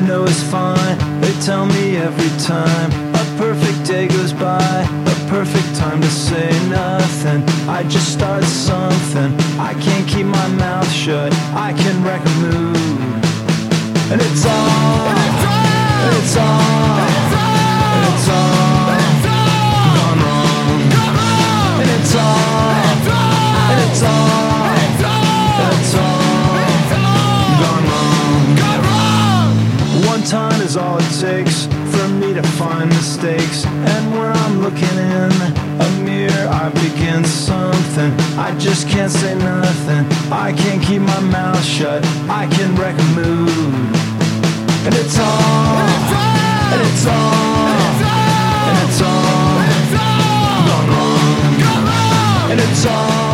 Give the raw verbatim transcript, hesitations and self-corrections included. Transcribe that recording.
know is fine. They tell me every time a perfect day goes by, a perfect time to say nothing. I just start something. I can't keep my mouth shut. I can wreck a mood. And it's all, and it's all, and it's all, and it's all gone wrong. And it's all, and it's all, that's all gone wrong. One time is all it takes for me to find mistakes. And when I'm looking in a mirror, I begin something. I just can't say nothing. I can't keep my mouth shut. I can wreck a mood. And it's all, and it's all, and it's all gone wrong. And it's all